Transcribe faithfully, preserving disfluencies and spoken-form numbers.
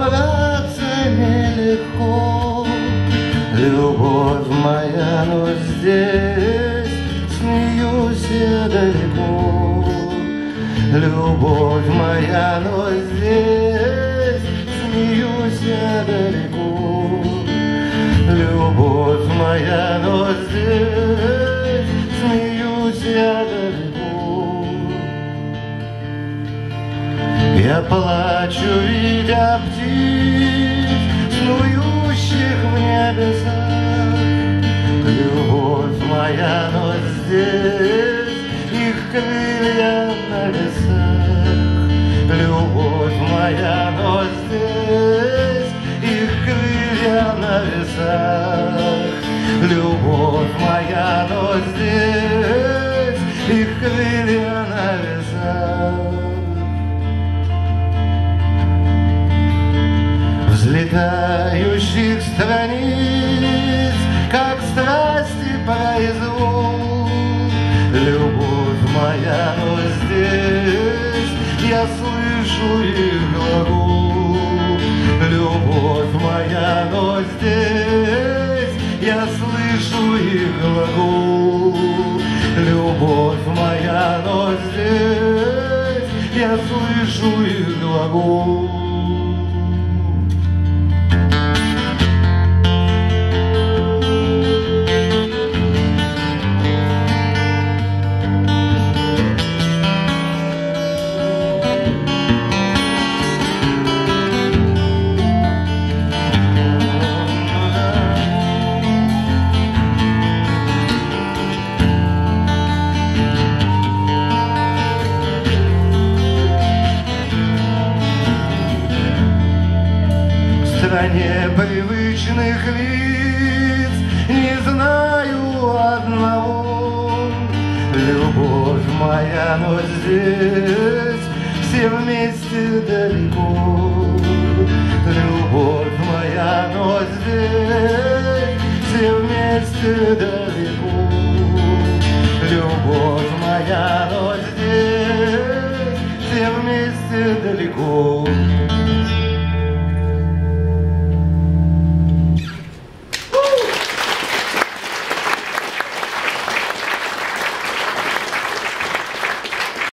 Разобраться нелегко, любовь моя, но здесь смеюсь я далеко. Любовь моя, но здесь смеюсь я далеко. Любовь моя, но здесь смеюсь я далеко. Я плачу, видя птиц, снующих в небесах. Любовь моя, но здесь их крылья на весах. Любовь моя, но здесь их крылья на весах. Любовь моя, но здесь их крылья на весах. Взлетающих страниц, как страсти произвол. Любовь моя, но здесь я слышу их глагол. Любовь моя, но здесь я слышу их глагол. Любовь моя, но здесь я слышу их глагол. В стране привычных лиц не знаю одного. Любовь моя, но здесь все вместе далеко. Любовь моя, но здесь все вместе далеко. Любовь моя,